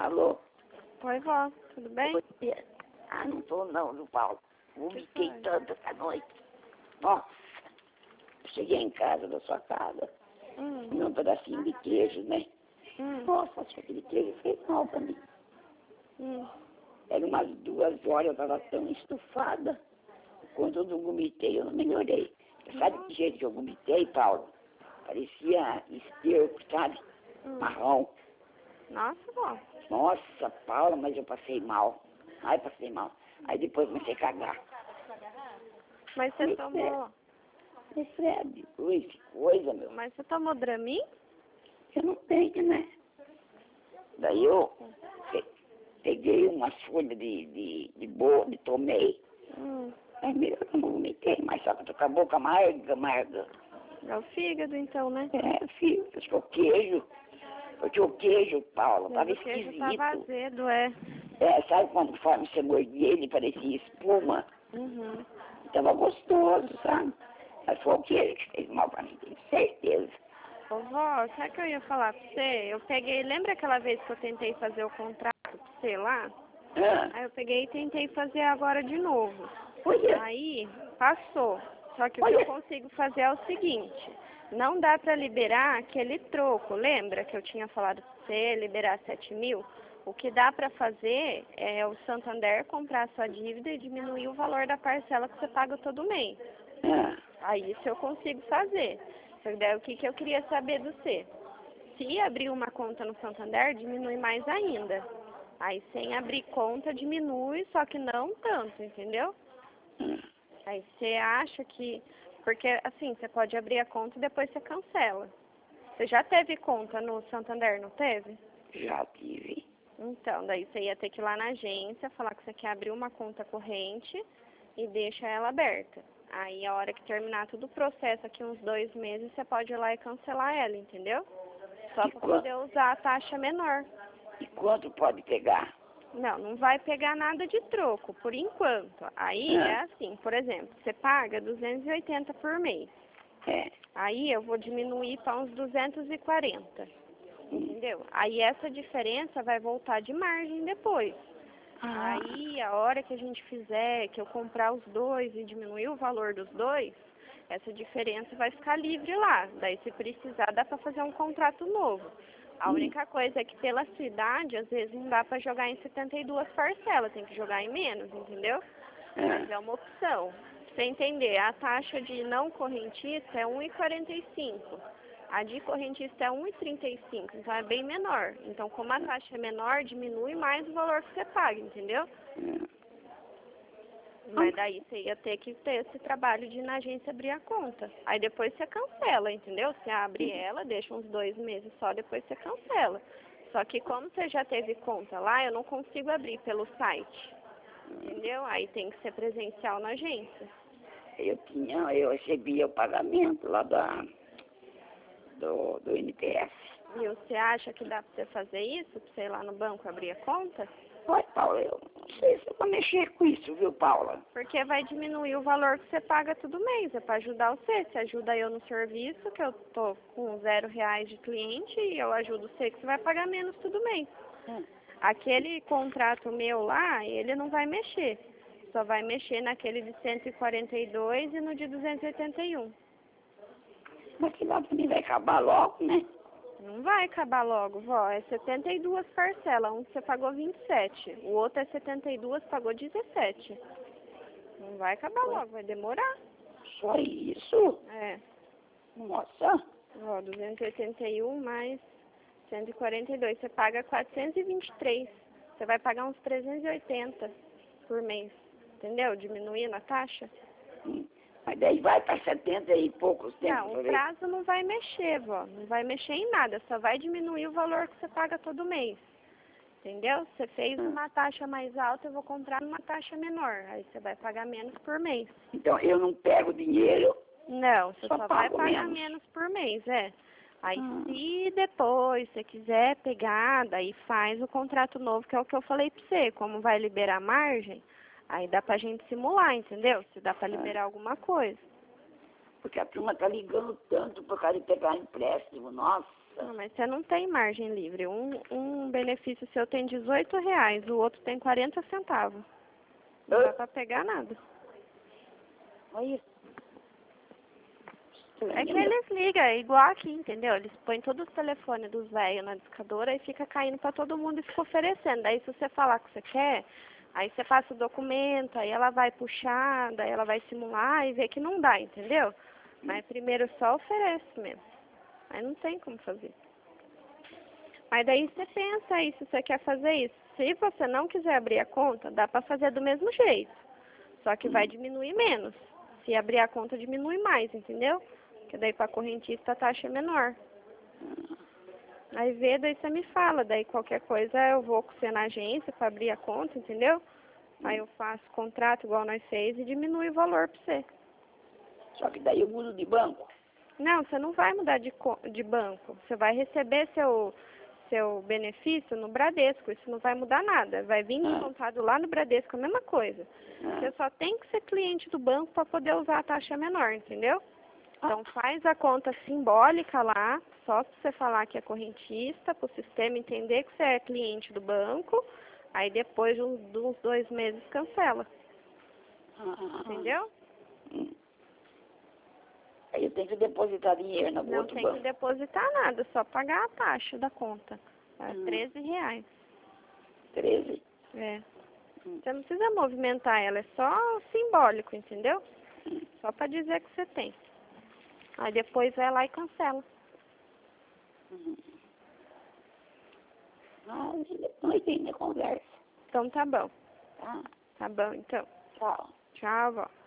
Alô? Oi, vó, tudo bem? Oi. Ah, não tô não, viu, Paulo? Vomitei tanto essa noite. Nossa, cheguei em casa da sua casa, comi um pedacinho de queijo, né? Nossa, acho que aquele queijo fez mal pra mim. Era umas 2 horas, eu tava tão estufada. Quando eu não vomitei, eu não melhorei. Sabe que jeito que eu vomitei, Paulo? Parecia esterco, sabe? Marrom. Nossa, vó. Nossa, Paula, mas eu passei mal. Ai, passei mal. Aí depois comecei a cagar. Mas você tomou... Fred, ui, que coisa, meu. Mas você tomou Dramin? Eu não tenho, né? Daí eu peguei umas folhas de bolo e tomei. Aí melhor eu não vomitei, mas só que eu tô com a boca amarga. É o fígado, então, né? É, filho, acho que o queijo. Porque o queijo, Paulo, tava O queijo esquisito. tava azedo, é. É, sabe quando conforme você mordia ele parecia espuma? Tava gostoso, sabe? Mas foi o queijo que fez mal pra mim, tenho certeza. Ô, vó, sabe o que eu ia falar pra você? Eu peguei, lembra aquela vez que eu tentei fazer o contrato pra você lá? Aí eu peguei e tentei fazer agora de novo. Olha, Aí, passou. Só que o que eu consigo fazer é o seguinte, não dá pra liberar aquele troco, lembra que eu tinha falado pra você liberar 7.000? O que dá pra fazer é o Santander comprar a sua dívida e diminuir o valor da parcela que você paga todo mês. Aí isso eu consigo fazer. Só que daí o que eu queria saber do você? Se abrir uma conta no Santander, diminui mais ainda. Aí sem abrir conta diminui, só que não tanto, entendeu? Aí você acha que... Porque assim, você pode abrir a conta e depois você cancela. Você já teve conta no Santander, não teve? já tive. Então, daí você ia ter que ir lá na agência, falar que você quer abrir uma conta corrente e deixa ela aberta. Aí a hora que terminar todo o processo, aqui uns 2 meses, você pode ir lá e cancelar ela, entendeu? Só para poder usar a taxa menor. E quanto pode pegar? Não, não vai pegar nada de troco, por enquanto. Aí é assim, por exemplo, você paga 280 por mês. Aí eu vou diminuir para uns 240. Entendeu? Aí essa diferença vai voltar de margem depois. Aí a hora que a gente fizer, que eu comprar os dois e diminuir o valor dos dois, essa diferença vai ficar livre lá. Daí se precisar dá para fazer um contrato novo. A única coisa é que pela cidade, às vezes não dá para jogar em 72 parcelas, tem que jogar em menos, entendeu? Mas é uma opção. Pra você entender, a taxa de não correntista é 1,45. A de correntista é 1,35, então é bem menor. Então, como a taxa é menor, diminui mais o valor que você paga, entendeu? Mas daí você ia ter que ter esse trabalho de ir na agência abrir a conta. Aí depois você cancela, entendeu? Você abre ela, deixa uns 2 meses só, depois você cancela. Só que como você já teve conta lá, eu não consigo abrir pelo site. Entendeu? Aí tem que ser presencial na agência. Eu recebia o pagamento lá do NPS. E você acha que dá pra você fazer isso? Pra você ir lá no banco abrir a conta? Olha, Paula, eu não sei se eu vou mexer com isso, viu, Paula? Porque vai diminuir o valor que você paga todo mês. É pra ajudar você. Você ajuda eu no serviço, que eu tô com R$0 de cliente, e eu ajudo você que você vai pagar menos todo mês. Aquele contrato meu lá, ele não vai mexer. Só vai mexer naquele de 142 e no de 281. Mas que lá pra mim vai acabar logo, né? Não vai acabar logo, vó. É 72 parcelas. Um você pagou 27. O outro é 72, pagou 17. Não vai acabar logo, vai demorar. Só isso? É. Nossa. Ó, 281 mais 142. Você paga 423. Você vai pagar uns 380 por mês. Entendeu? Diminuindo a taxa. Mas daí vai para 70 e poucos tempos. Não, o prazo não vai mexer, vó. Não vai mexer em nada. Só vai diminuir o valor que você paga todo mês. Entendeu? Você fez uma taxa mais alta, eu vou comprar uma taxa menor. Aí você vai pagar menos por mês. Então eu não pego dinheiro? Não, você só vai pago pagar menos por mês, é. Aí se depois você quiser pegar, daí faz o contrato novo, que é o que eu falei pra você. Como vai liberar margem, aí dá pra gente simular, entendeu? Se dá pra liberar alguma coisa. Porque a turma tá ligando tanto por causa de pegar empréstimo, nossa. Não, mas você não tem margem livre. Um benefício seu tem R$18, o outro tem 40 centavos. Não dá pra pegar nada. Olha. É que eles ligam, é igual aqui, entendeu? Eles põem todos os telefones dos velhos na discadora e fica caindo pra todo mundo e fica oferecendo. Daí se você falar que você quer, aí você passa o documento, aí ela vai puxar, daí ela vai simular e ver que não dá, entendeu? Mas primeiro só oferece mesmo. Aí não tem como fazer. Mas daí você pensa aí se você quer fazer isso. Se você não quiser abrir a conta, dá pra fazer do mesmo jeito. Só que vai diminuir menos. Se abrir a conta, diminui mais, entendeu? Porque daí para correntista a taxa é menor. Aí vê, daí você me fala. Daí qualquer coisa eu vou com você na agência para abrir a conta, entendeu? Aí eu faço contrato igual nós fez e diminui o valor para você. Só que daí eu mudo de banco. Não, você não vai mudar de banco. Você vai receber seu benefício no Bradesco. Isso não vai mudar nada. Vai vir descontado lá no Bradesco, a mesma coisa. Você só tem que ser cliente do banco para poder usar a taxa menor, entendeu? Então faz a conta simbólica lá, só se você falar que é correntista, para o sistema entender que você é cliente do banco, aí depois de uns 2 meses cancela. Entendeu? Aí eu tenho que depositar dinheiro no outro banco. Não tem que depositar nada, só pagar a taxa da conta. É R$13. 13? É. Você não precisa movimentar ela, é só simbólico, entendeu? Só para dizer que você tem. Aí depois vai lá e cancela. Não tem nem conversa. Então tá bom. Tá? Tá bom, então. Tchau. Tchau, vó.